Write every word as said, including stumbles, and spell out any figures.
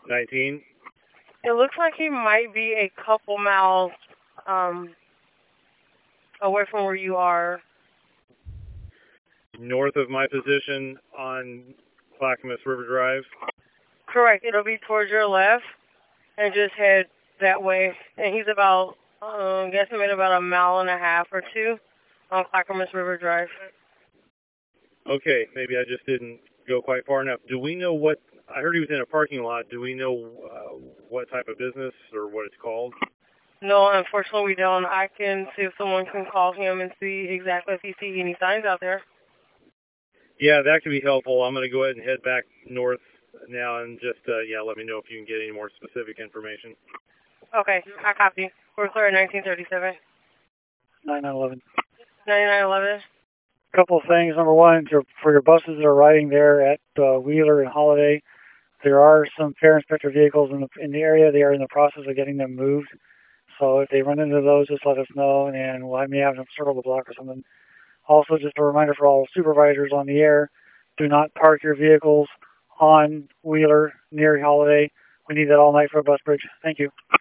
nineteen? It looks like he might be a couple miles um, away from where you are. North of my position on Clackamas River Drive? Correct. It'll be towards your left and just head that way. And he's about, um, guesstimate about a mile and a half or two on Clackamas River Drive. Okay, maybe I just didn't go quite far enough. Do we know what, I heard he was in a parking lot. Do we know uh, what type of business or what it's called? No, unfortunately we don't. I can see if someone can call him and see exactly if he sees any signs out there. Yeah, that could be helpful. I'm going to go ahead and head back north now and just, uh, yeah, let me know if you can get any more specific information. Okay, I copy. We're clear at nineteen thirty-seven. ninety-nine eleven. ninety-nine eleven. Couple of things. Number one, for your buses that are riding there at uh, Wheeler and Holiday, there are some fare inspector vehicles in the, in the area. They are in the process of getting them moved. So if they run into those, just let us know, and we'll may have them circle the block or something. Also, just a reminder for all supervisors on the air, do not park your vehicles on Wheeler near Holiday. We need that all night for a bus bridge. Thank you.